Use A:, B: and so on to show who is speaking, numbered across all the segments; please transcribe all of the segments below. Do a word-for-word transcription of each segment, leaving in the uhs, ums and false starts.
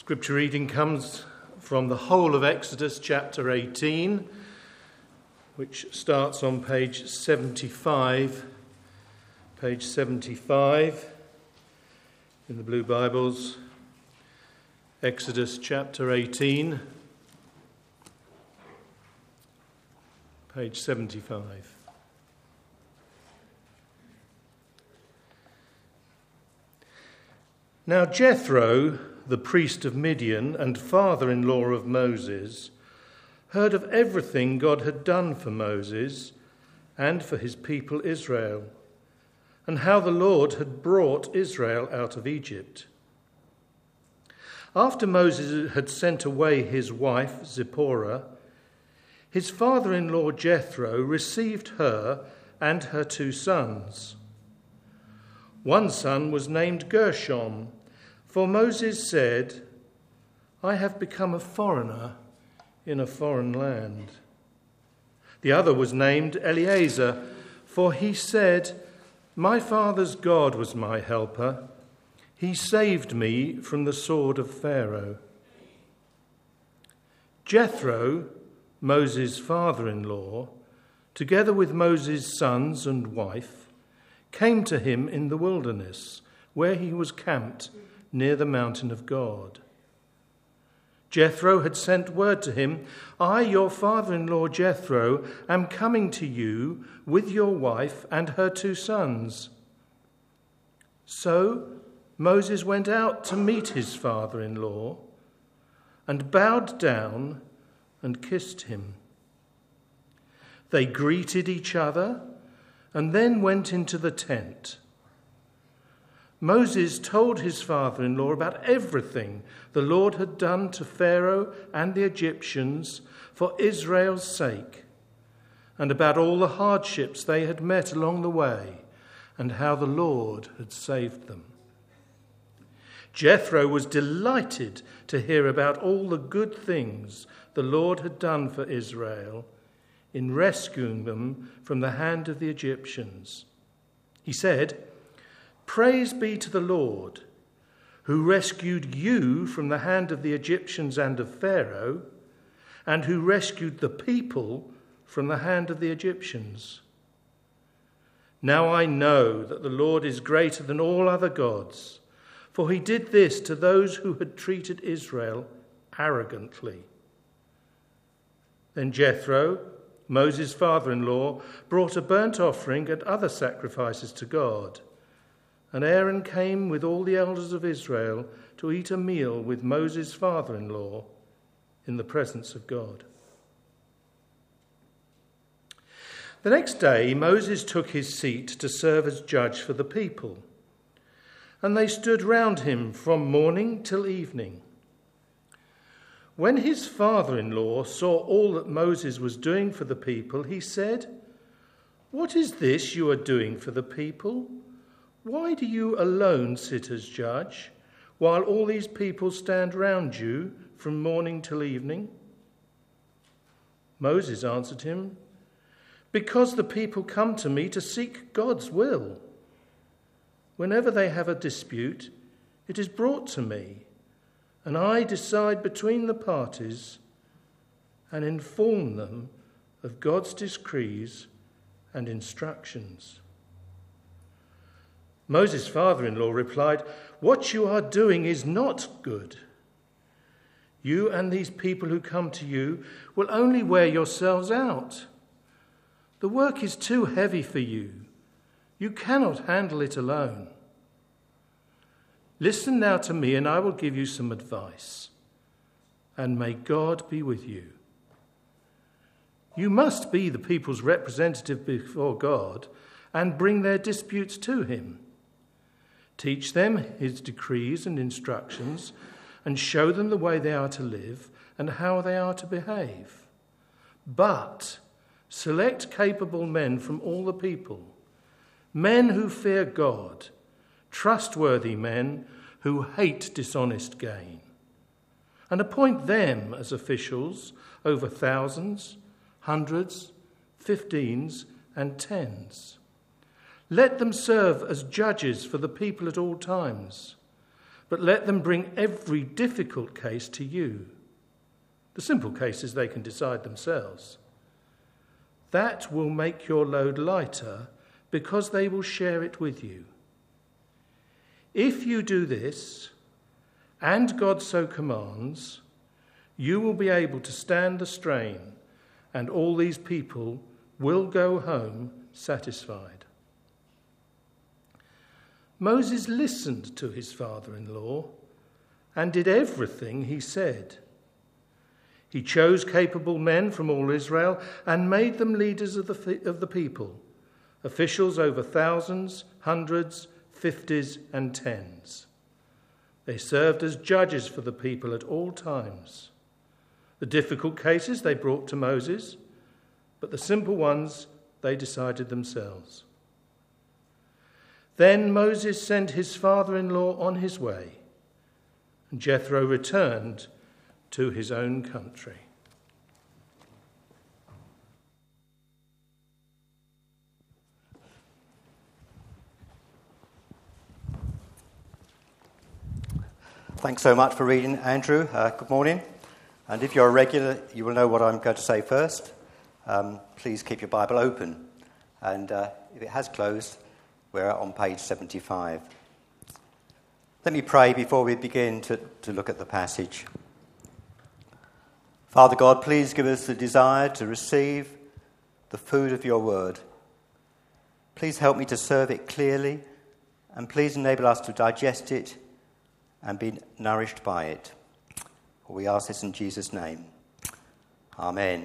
A: Scripture reading comes from the whole of Exodus chapter eighteen, which starts on page seventy-five. Page seventy-five in the Blue Bibles. Exodus chapter eighteen, page seventy-five. Now Jethro, the priest of Midian and father-in-law of Moses, heard of everything God had done for Moses and for his people Israel, and how the Lord had brought Israel out of Egypt. After Moses had sent away his wife Zipporah, his father-in-law Jethro received her and her two sons. One son was named Gershom, for Moses said, "I have become a foreigner in a foreign land." The other was named Eleazar, for he said, "My father's God was my helper. He saved me from the sword of Pharaoh." Jethro, Moses' father-in-law, together with Moses' sons and wife, came to him in the wilderness, where he was camped near the mountain of God. Jethro had sent word to him, "I, your father-in-law Jethro, am coming to you with your wife and her two sons." So Moses went out to meet his father-in-law and bowed down and kissed him. They greeted each other and then went into the tent. Moses told his father-in-law about everything the Lord had done to Pharaoh and the Egyptians for Israel's sake, and about all the hardships they had met along the way, and how the Lord had saved them. Jethro was delighted to hear about all the good things the Lord had done for Israel in rescuing them from the hand of the Egyptians. He said, "Praise be to the Lord, who rescued you from the hand of the Egyptians and of Pharaoh, and who rescued the people from the hand of the Egyptians. Now I know that the Lord is greater than all other gods, for he did this to those who had treated Israel arrogantly." Then Jethro, Moses' father-in-law, brought a burnt offering and other sacrifices to God. And Aaron came with all the elders of Israel to eat a meal with Moses' father-in-law in the presence of God. The next day, Moses took his seat to serve as judge for the people, and they stood round him from morning till evening. When his father-in-law saw all that Moses was doing for the people, he said, "What is this you are doing for the people? Why do you alone sit as judge, while all these people stand round you from morning till evening?" Moses answered him, "Because the people come to me to seek God's will. Whenever they have a dispute, it is brought to me, and I decide between the parties and inform them of God's decrees and instructions." Moses' father-in-law replied, "What you are doing is not good. You and these people who come to you will only wear yourselves out. The work is too heavy for you. You cannot handle it alone. Listen now to me, and I will give you some advice, and may God be with you. You must be the people's representative before God and bring their disputes to him. Teach them his decrees and instructions, and show them the way they are to live and how they are to behave. But select capable men from all the people, men who fear God, trustworthy men who hate dishonest gain, and appoint them as officials over thousands, hundreds, fifteens, and tens. Let them serve as judges for the people at all times. but let them bring every difficult case to you. The simple cases they can decide themselves. That will make your load lighter because they will share it with you. If you do this, and God so commands, you will be able to stand the strain, and all these people will go home satisfied. Moses listened to his father-in-law and did everything he said. He chose capable men from all Israel and made them leaders of the, of the people, officials over thousands, hundreds, fifties, and tens. They served as judges for the people at all times. The difficult cases they brought to Moses, but the simple ones they decided themselves. Then Moses sent his father-in-law on his way, and Jethro returned to his own country.
B: Thanks so much for reading, Andrew. Uh, good morning. And if you're a regular, you will know what I'm going to say first. Um, please keep your Bible open. And uh, if it has closed, we're on page seventy-five. Let me pray before we begin to, to look at the passage. Father God, please give us the desire to receive the food of your word. Please help me to serve it clearly, and please enable us to digest it and be nourished by it. We ask this in Jesus' name. Amen.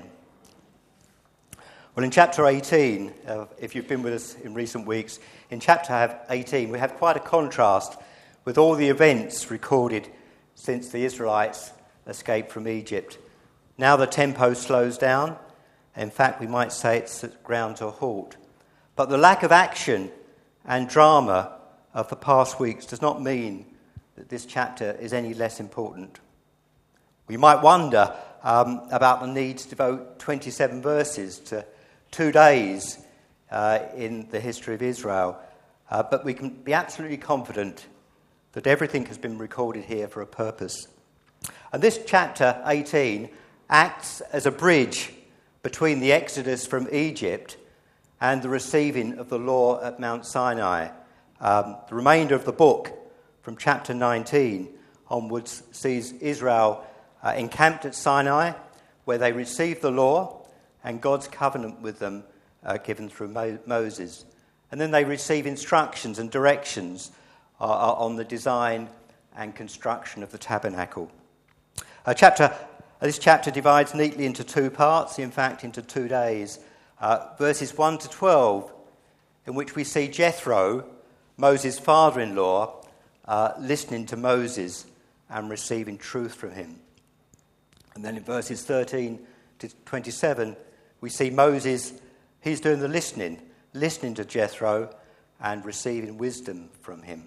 B: Well, in chapter eighteen, uh, if you've been with us in recent weeks, in chapter eighteen we have quite a contrast with all the events recorded since the Israelites escaped from Egypt. Now the tempo slows down. In fact, we might say it's ground to a halt. But the lack of action and drama of the past weeks does not mean that this chapter is any less important. We might wonder um, about the need to devote twenty-seven verses to two days uh, in the history of Israel, uh, but we can be absolutely confident that everything has been recorded here for a purpose. And this chapter eighteen acts as a bridge between the Exodus from Egypt and the receiving of the law at Mount Sinai. Um, the remainder of the book, from chapter nineteen onwards, sees Israel uh, encamped at Sinai, where they receive the law and God's covenant with them uh, given through Mo- Moses. And then they receive instructions and directions uh, on the design and construction of the tabernacle. Uh, chapter, uh, this chapter divides neatly into two parts, in fact into two days. Uh, verses one to twelve, in which we see Jethro, Moses' father-in-law, uh, listening to Moses and receiving truth from him. And then in verses thirteen to twenty-seven, we see Moses, he's doing the listening, listening to Jethro and receiving wisdom from him.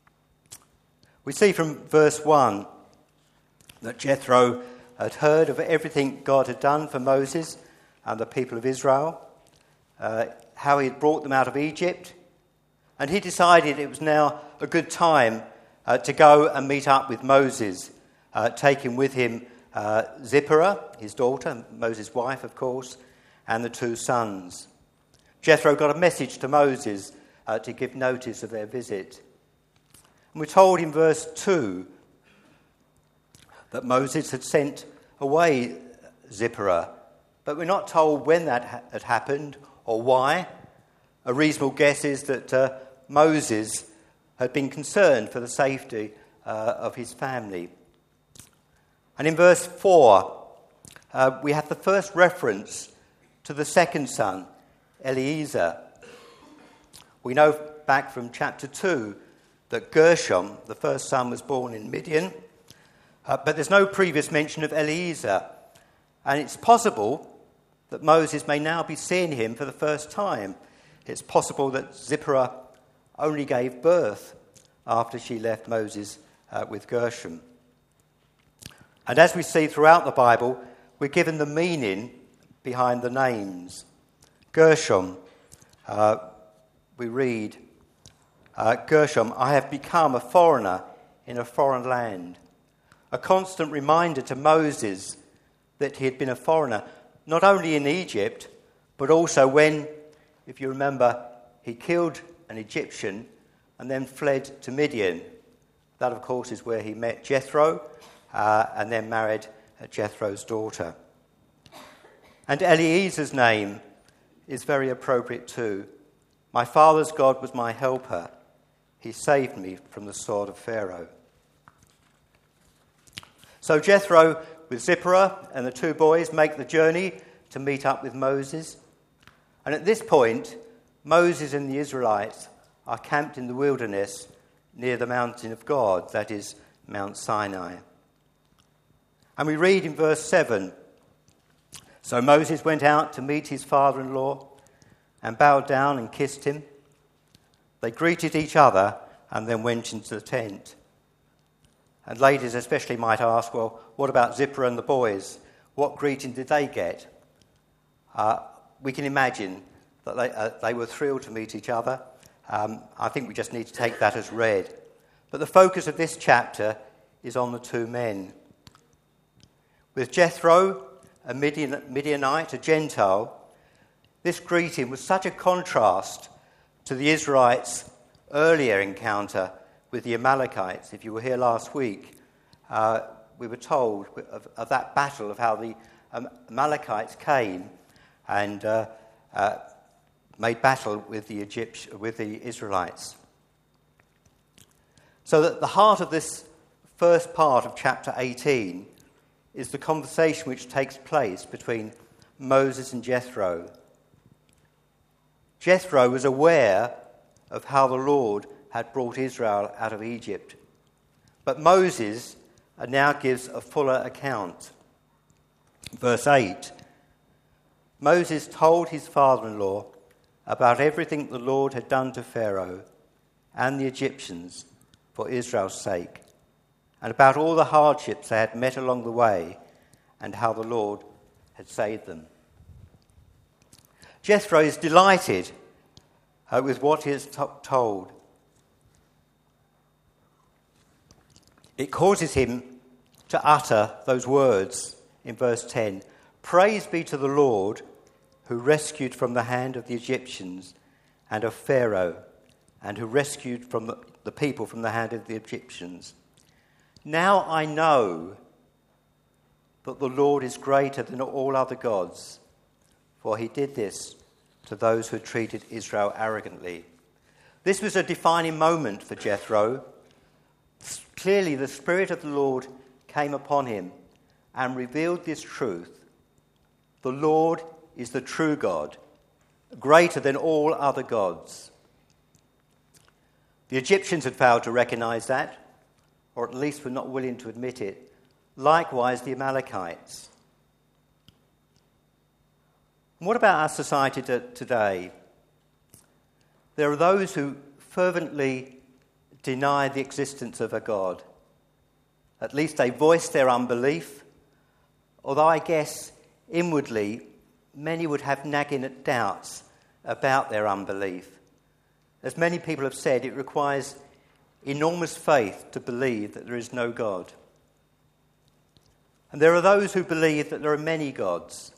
B: We see from verse one that Jethro had heard of everything God had done for Moses and the people of Israel, uh, how he had brought them out of Egypt, and he decided it was now a good time uh, to go and meet up with Moses, uh, taking with him uh, Zipporah, his daughter, Moses' wife, of course, and the two sons. Jethro got a message to Moses uh, to give notice of their visit. And we're told in verse two that Moses had sent away Zipporah, but we're not told when that ha- had happened or why. A reasonable guess is that uh, Moses had been concerned for the safety uh, of his family. And in verse four, uh, we have the first reference to the second son, Eliezer. We know back from chapter two that Gershom, the first son, was born in Midian, uh, but there's no previous mention of Eliezer. And it's possible that Moses may now be seeing him for the first time. It's possible that Zipporah only gave birth after she left Moses uh, with Gershom. And as we see throughout the Bible, we're given the meaning behind the names. Gershom, uh, we read, uh, Gershom, I have become a foreigner in a foreign land. A constant reminder to Moses that he had been a foreigner, not only in Egypt, but also when, if you remember, he killed an Egyptian and then fled to Midian. That, of course, is where he met Jethro uh, and then married Jethro's daughter. And Eliezer's name is very appropriate too. My father's God was my helper. He saved me from the sword of Pharaoh. So Jethro with Zipporah and the two boys make the journey to meet up with Moses. And at this point, Moses and the Israelites are camped in the wilderness near the mountain of God, that is Mount Sinai. And we read in verse seven, so Moses went out to meet his father-in-law and bowed down and kissed him. They greeted each other and then went into the tent. And ladies especially might ask, well, what about Zipporah and the boys? What greeting did they get? Uh, we can imagine that they, uh, they were thrilled to meet each other. Um, I think we just need to take that as read. But the focus of this chapter is on the two men. With Jethro, a Midian, Midianite, a Gentile, this greeting was such a contrast to the Israelites' earlier encounter with the Amalekites. If you were here last week, uh, we were told of, of that battle, of how the um, Amalekites came and uh, uh, made battle with the Egypt, with the Israelites. So that the heart of this first part of chapter eighteen is the conversation which takes place between Moses and Jethro. Jethro was aware of how the Lord had brought Israel out of Egypt, but Moses now gives a fuller account. Verse eight, Moses told his father-in-law about everything the Lord had done to Pharaoh and the Egyptians for Israel's sake, and about all the hardships they had met along the way and how the Lord had saved them. Jethro is delighted uh, with what he is t- told. It causes him to utter those words in verse ten. Praise be to the Lord who rescued from the hand of the Egyptians and of Pharaoh, and who rescued from the, the people from the hand of the Egyptians. Now I know that the Lord is greater than all other gods, for he did this to those who had treated Israel arrogantly. This was a defining moment for Jethro. Clearly the Spirit of the Lord came upon him and revealed this truth. The Lord is the true God, greater than all other gods. The Egyptians had failed to recognize that, or at least were not willing to admit it. Likewise, the Amalekites. And what about our society today? There are those who fervently deny the existence of a God. At least they voice their unbelief, although I guess inwardly many would have nagging doubts about their unbelief. As many people have said, it requires enormous faith to believe that there is no God. And there are those who believe that there are many gods.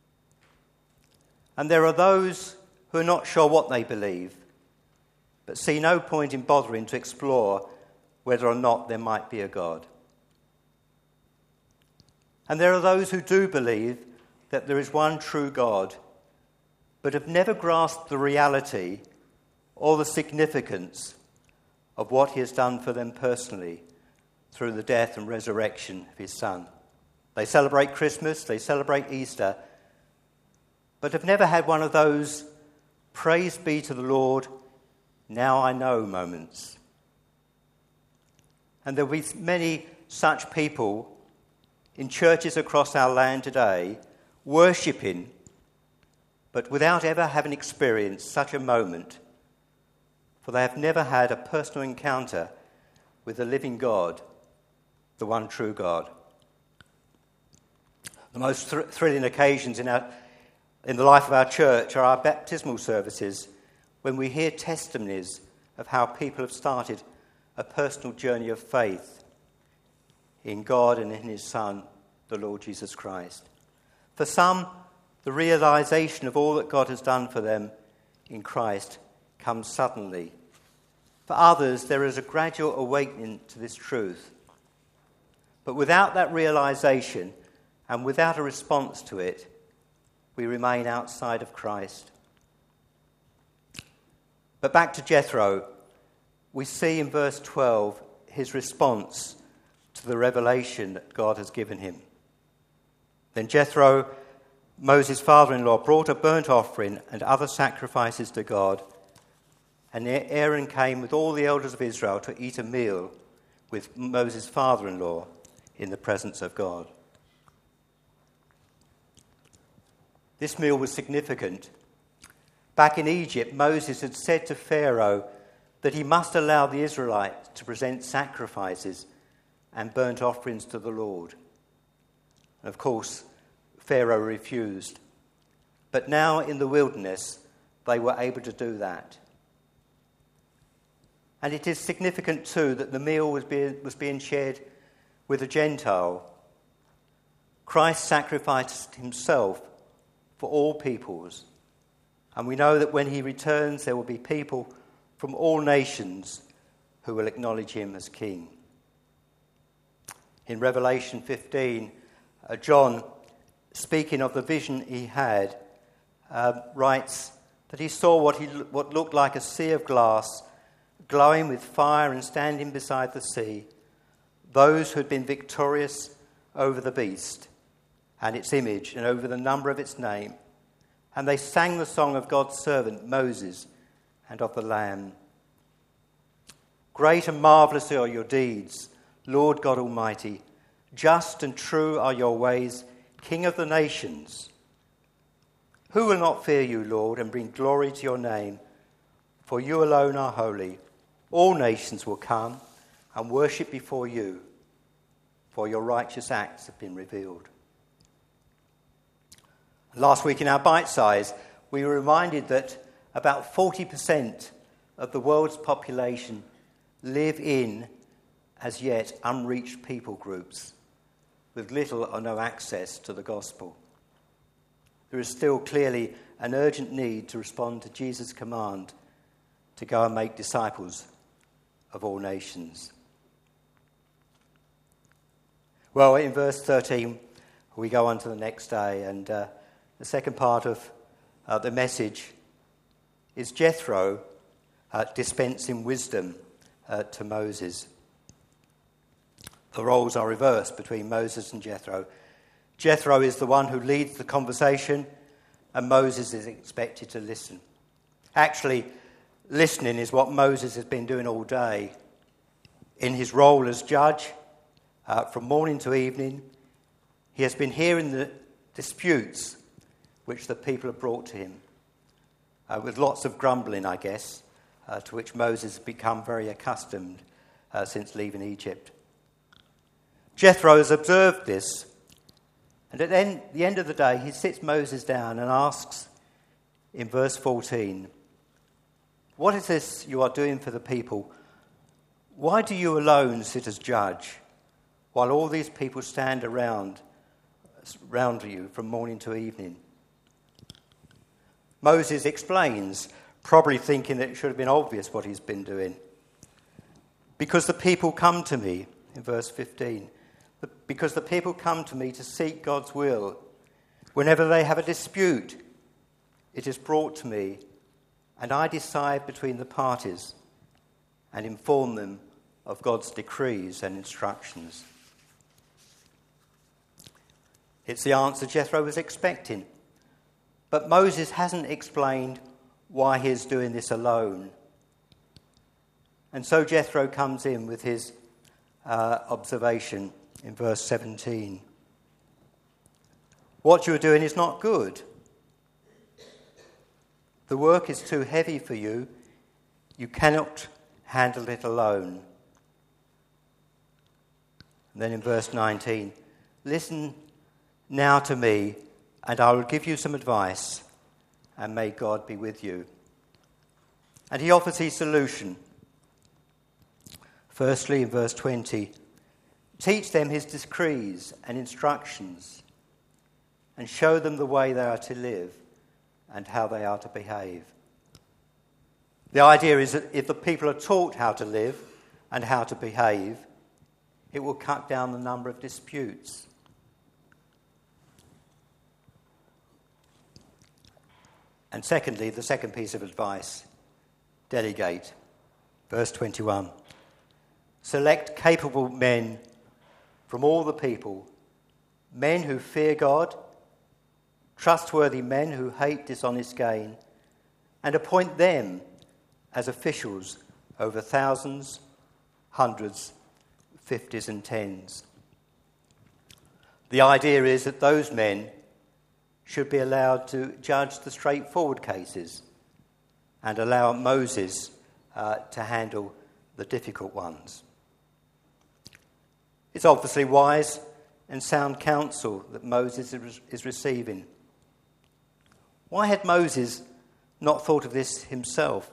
B: And there are those who are not sure what they believe, but see no point in bothering to explore whether or not there might be a God. And there are those who do believe that there is one true God, but have never grasped the reality or the significance of what he has done for them personally through the death and resurrection of his Son. They celebrate Christmas, they celebrate Easter, but have never had one of those praise be to the Lord, now I know moments. And there will be many such people in churches across our land today, worshipping, but without ever having experienced such a moment, for they have never had a personal encounter with the living God, the one true God. The most thr- thrilling occasions in, our, in the life of our church are our baptismal services, when we hear testimonies of how people have started a personal journey of faith in God and in his Son, the Lord Jesus Christ. For some, the realization of all that God has done for them in Christ comes suddenly. For others, there is a gradual awakening to this truth. But without that realization and without a response to it, we remain outside of Christ. But back to Jethro, we see in verse twelve his response to the revelation that God has given him. Then Jethro, Moses' father-in-law, brought a burnt offering and other sacrifices to God, and Aaron came with all the elders of Israel to eat a meal with Moses' father-in-law in the presence of God. This meal was significant. Back in Egypt, Moses had said to Pharaoh that he must allow the Israelites to present sacrifices and burnt offerings to the Lord. And of course, Pharaoh refused. But now in the wilderness, they were able to do that. And it is significant too that the meal was being, was being shared with a Gentile. Christ sacrificed himself for all peoples. And we know that when he returns, there will be people from all nations who will acknowledge him as king. In Revelation fifteen, uh, John, speaking of the vision he had, uh, writes that he saw what, he, what looked like a sea of glass, glowing with fire, and standing beside the sea, those who had been victorious over the beast and its image and over the number of its name. And they sang the song of God's servant Moses and of the Lamb. Great and marvellous are your deeds, Lord God Almighty. Just and true are your ways, King of the nations. Who will not fear you, Lord, and bring glory to your name? For you alone are holy. All nations will come and worship before you, for your righteous acts have been revealed. Last week in our bite size, we were reminded that about forty percent of the world's population live in, as yet, unreached people groups with little or no access to the gospel. There is still clearly an urgent need to respond to Jesus' command to go and make disciples of all nations. Well, in verse thirteen, we go on to the next day, and uh, the second part of uh, the message is Jethro uh, dispensing wisdom uh, to Moses. The roles are reversed between Moses and Jethro. Jethro is the one who leads the conversation, and Moses is expected to listen. Actually, listening is what Moses has been doing all day. In his role as judge, uh, from morning to evening, he has been hearing the disputes which the people have brought to him, uh, with lots of grumbling, I guess, uh, to which Moses has become very accustomed uh, since leaving Egypt. Jethro has observed this, and at the end, the end of the day, he sits Moses down and asks in verse fourteen, "What is this you are doing for the people? Why do you alone sit as judge, while all these people stand around, around you from morning to evening?" Moses explains, probably thinking that it should have been obvious what he's been doing. "Because the people come to me," in verse fifteen, "because the people come to me to seek God's will. Whenever they have a dispute, it is brought to me, and I decide between the parties and inform them of God's decrees and instructions." It's the answer Jethro was expecting. But Moses hasn't explained why he is doing this alone. And so Jethro comes in with his uh, observation in verse seventeen. "What you are doing is not good. The work is too heavy for you. You cannot handle it alone." And then in verse nineteen, "Listen now to me, and I will give you some advice, and may God be with you." And he offers his solution. Firstly, in verse twenty, teach them his decrees and instructions, and show them the way they are to live and how they are to behave. The idea is that if the people are taught how to live and how to behave, it will cut down the number of disputes. And secondly, the second piece of advice, delegate. Verse twenty-one, select capable men from all the people, men who fear God, trustworthy men who hate dishonest gain, and appoint them as officials over thousands, hundreds, fifties and tens. The idea is that those men should be allowed to judge the straightforward cases and allow Moses uh, to handle the difficult ones. It's obviously wise and sound counsel that Moses is receiving. Why had Moses not thought of this himself?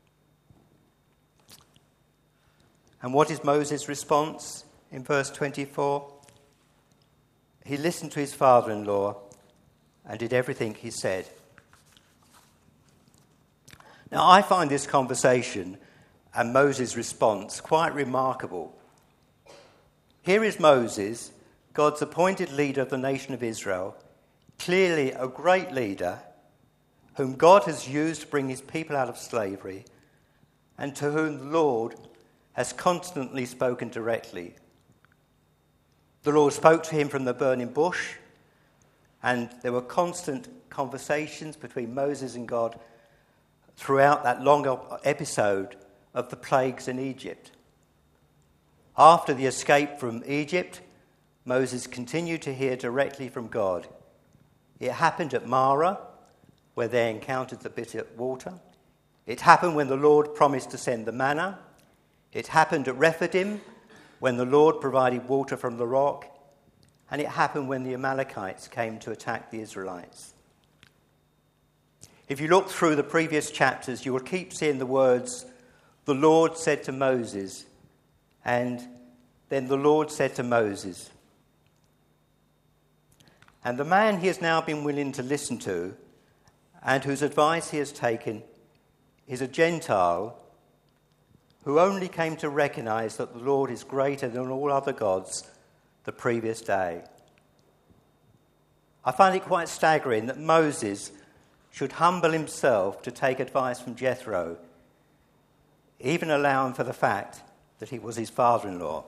B: And what is Moses' response in verse twenty-four? He listened to his father-in-law and did everything he said. Now, I find this conversation and Moses' response quite remarkable. Here is Moses, God's appointed leader of the nation of Israel, clearly a great leader, whom God has used to bring his people out of slavery, and to whom the Lord has constantly spoken directly. The Lord spoke to him from the burning bush, and there were constant conversations between Moses and God throughout that long episode of the plagues in Egypt. After the escape from Egypt, Moses continued to hear directly from God. It happened at Marah, where they encountered the bitter water. It happened when the Lord promised to send the manna. It happened at Rephidim, when the Lord provided water from the rock. And it happened when the Amalekites came to attack the Israelites. If you look through the previous chapters, you will keep seeing the words, the Lord said to Moses, and then the Lord said to Moses. And the man he has now been willing to listen to, and whose advice he has taken, is a Gentile who only came to recognize that the Lord is greater than all other gods the previous day. I find it quite staggering that Moses should humble himself to take advice from Jethro, even allowing for the fact that he was his father-in-law.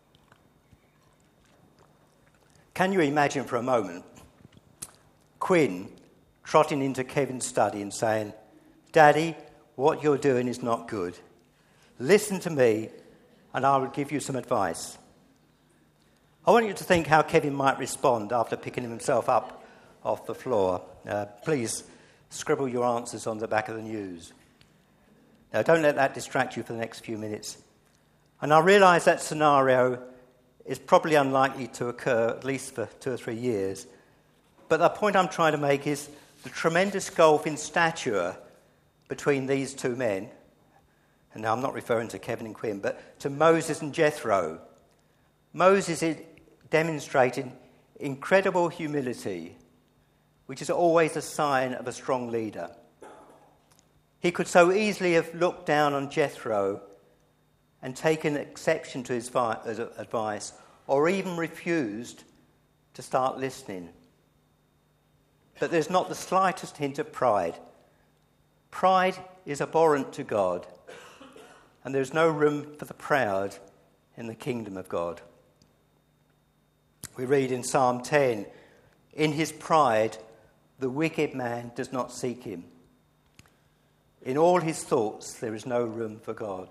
B: Can you imagine for a moment Quinn trotting into Kevin's study and saying, Daddy, what you're doing is not good. Listen to me and I will give you some advice. I want you to think how Kevin might respond after picking himself up off the floor. Uh, please scribble your answers on the back of the news. Now, don't let that distract you for the next few minutes. And I realise that scenario is probably unlikely to occur, at least for two or three years. But the point I'm trying to make is the tremendous gulf in stature between these two men. And now I'm not referring to Kevin and Quinn, but to Moses and Jethro. Moses is demonstrating incredible humility, which is always a sign of a strong leader. He could so easily have looked down on Jethro and taken exception to his advice, or even refused to start listening. But there's not the slightest hint of pride. Pride is abhorrent to God, and there's no room for the proud in the kingdom of God. We read in Psalm ten, in his pride, the wicked man does not seek him. In all his thoughts, there is no room for God.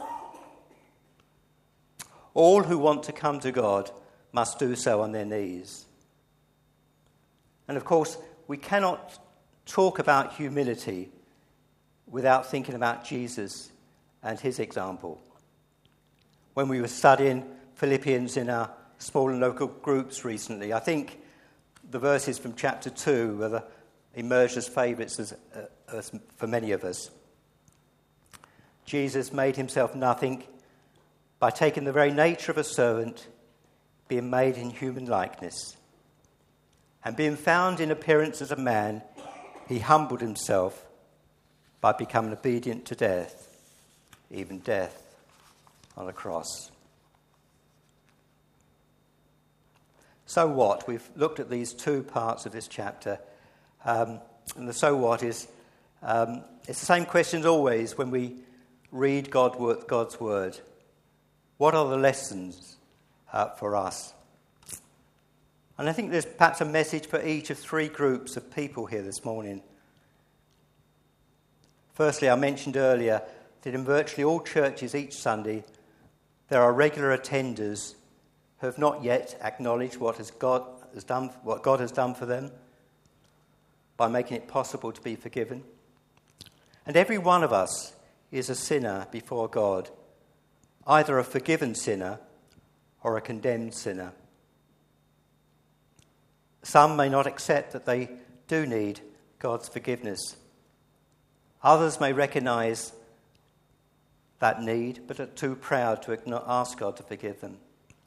B: All who want to come to God must do so on their knees. And of course, we cannot talk about humility without thinking about Jesus and his example. When we were studying Philippians in our small and local groups recently, I think the verses from chapter two were the, emerged as favourites as, uh, as for many of us. Jesus made himself nothing by taking the very nature of a servant, being made in human likeness. And being found in appearance as a man, he humbled himself by becoming obedient to death, even death on a cross. So what? We've looked at these two parts of this chapter. Um, and the so what is, um, it's the same question as always when we read God, God's word. What are the lessons uh, for us? And I think there's perhaps a message for each of three groups of people here this morning. Firstly, I mentioned earlier that in virtually all churches each Sunday, there are regular attenders who have not yet acknowledged what has God has done, what God has done for them by making it possible to be forgiven. And every one of us is a sinner before God, either a forgiven sinner or a condemned sinner. Some may not accept that they do need God's forgiveness. Others may recognise that need, but are too proud to ask God to forgive them.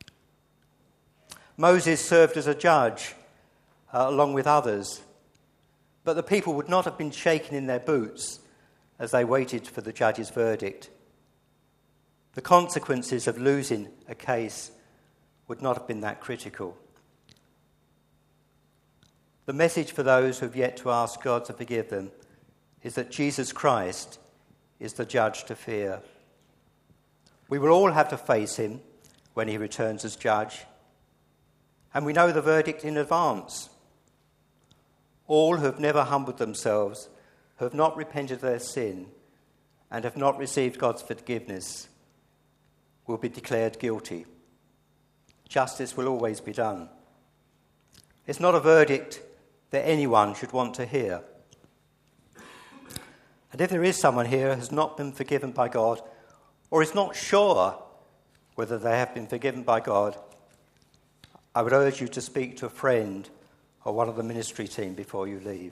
B: Moses served as a judge uh, along with others, but the people would not have been shaken in their boots as they waited for the judge's verdict. The consequences of losing a case would not have been that critical. The message for those who have yet to ask God to forgive them is that Jesus Christ is the judge to fear. We will all have to face him when he returns as judge, and we know the verdict in advance. All who have never humbled themselves, who have not repented of their sin, and have not received God's forgiveness, will be declared guilty. Justice will always be done. It's not a verdict that anyone should want to hear. And if there is someone here who has not been forgiven by God, or is not sure whether they have been forgiven by God, I would urge you to speak to a friend or one of the ministry team before you leave.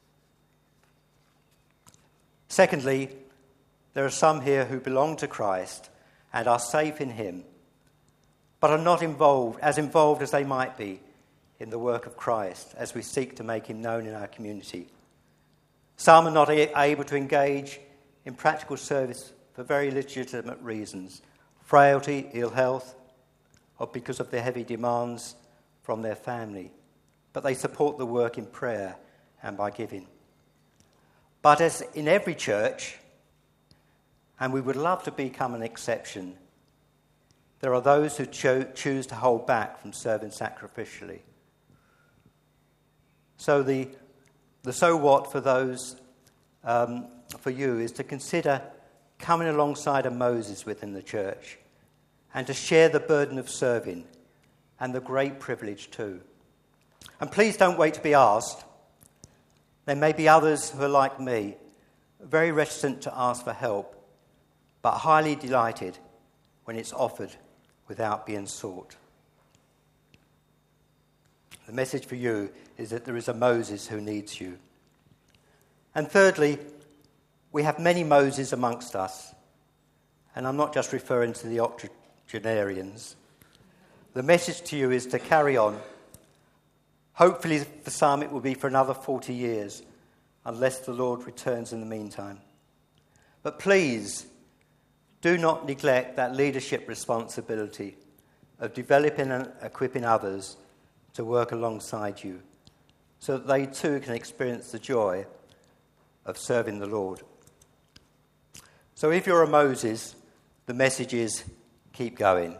B: Secondly, there are some here who belong to Christ and are safe in him, but are not involved, as involved as they might be in the work of Christ as we seek to make him known in our community. Some are not able to engage in practical service for very legitimate reasons: frailty, ill health, or because of the heavy demands from their family. But they support the work in prayer and by giving. But as in every church, and we would love to become an exception, there are those who cho- choose to hold back from serving sacrificially. So the the so what for those, um, for you, is to consider coming alongside of Moses within the church and to share the burden of serving and the great privilege too. And please don't wait to be asked. There may be others who are like me, very reticent to ask for help, but highly delighted when it's offered without being sought. The message for you is that there is a Moses who needs you. And thirdly, we have many Moses amongst us. And I'm not just referring to the octogenarians. The message to you is to carry on. Hopefully for some it will be for another forty years, unless the Lord returns in the meantime. But please, do not neglect that leadership responsibility of developing and equipping others to work alongside you, so that they too can experience the joy of serving the Lord. So if you're a Moses, the message is keep going.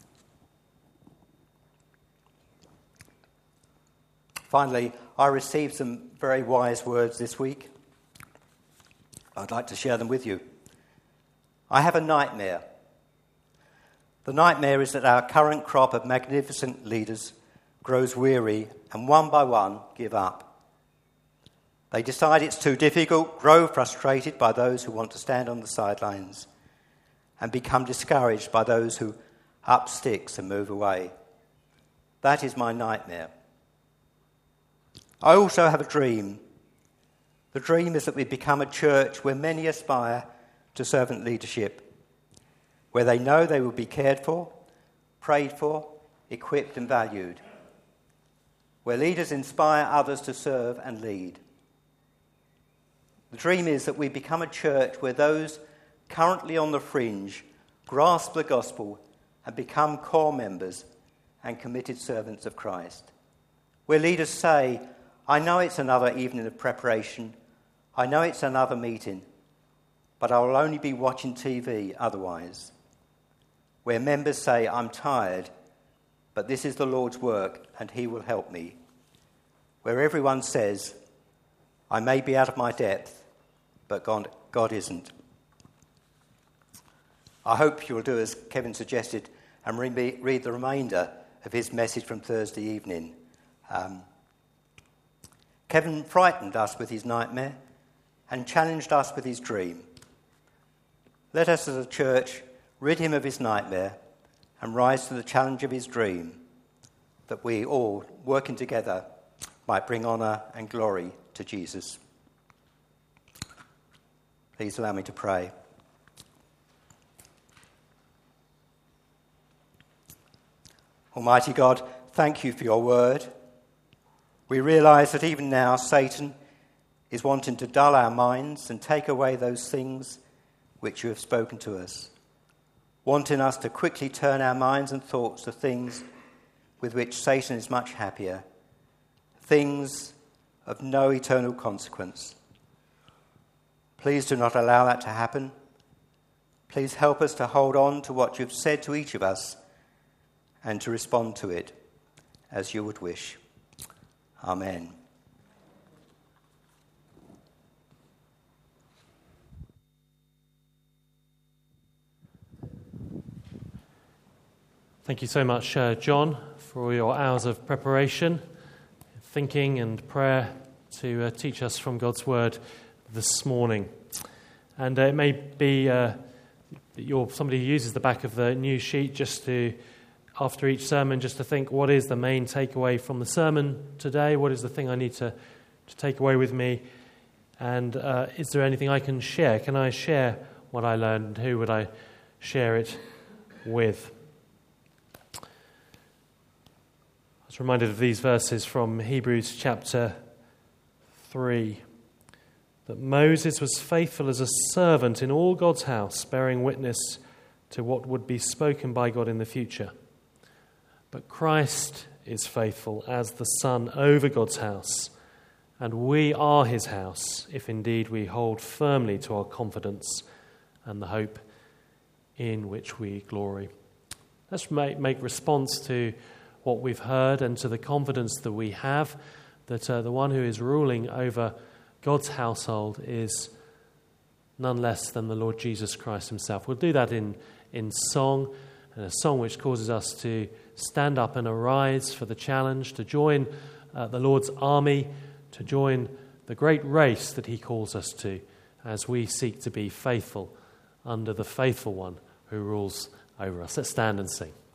B: Finally, I received some very wise words this week. I'd like to share them with you. I have a nightmare. The nightmare is that our current crop of magnificent leaders grows weary and one by one give up. They decide it's too difficult, grow frustrated by those who want to stand on the sidelines, and become discouraged by those who up sticks and move away. That is my nightmare. I also have a dream. The dream is that we become a church where many aspire to servant leadership, where they know they will be cared for, prayed for, equipped and valued, where leaders inspire others to serve and lead. The dream is that we become a church where those currently on the fringe grasp the gospel and become core members and committed servants of Christ. Where leaders say, I know it's another evening of preparation, I know it's another meeting, but I will only be watching T V otherwise. Where members say, I'm tired, but this is the Lord's work and he will help me. Where everyone says, I may be out of my depth, but God, God isn't. I hope you'll do as Kevin suggested and re- read the remainder of his message from Thursday evening. Um, Kevin frightened us with his nightmare and challenged us with his dream. Let us as a church rid him of his nightmare and rise to the challenge of his dream, that we all, working together, might bring honour and glory to Jesus. Please allow me to pray. Almighty God, thank you for your word. We realise that even now Satan is wanting to dull our minds and take away those things which you have spoken to us, wanting us to quickly turn our minds and thoughts to things with which Satan is much happier, things of no eternal consequence. Please do not allow that to happen. Please help us to hold on to what you've said to each of us and to respond to it as you would wish. Amen.
C: Thank you so much, uh, John, for all your hours of preparation, thinking and prayer to uh, teach us from God's Word this morning. And uh, it may be uh, that you're somebody who uses the back of the news sheet just to, after each sermon, just to think, what is the main takeaway from the sermon today? What is the thing I need to, to take away with me? And uh, is there anything I can share? Can I share what I learned? Who would I share it with? I was reminded of these verses from Hebrews chapter three, that Moses was faithful as a servant in all God's house, bearing witness to what would be spoken by God in the future. But Christ is faithful as the Son over God's house, and we are his house, if indeed we hold firmly to our confidence and the hope in which we glory. Let's make, make response to what we've heard and to the confidence that we have that uh, the one who is ruling over God's household is none less than the Lord Jesus Christ himself. We'll do that in, in song, and a song which causes us to stand up and arise for the challenge, to join uh, the Lord's army, to join the great race that he calls us to as we seek to be faithful under the faithful one who rules over us. Let's stand and sing.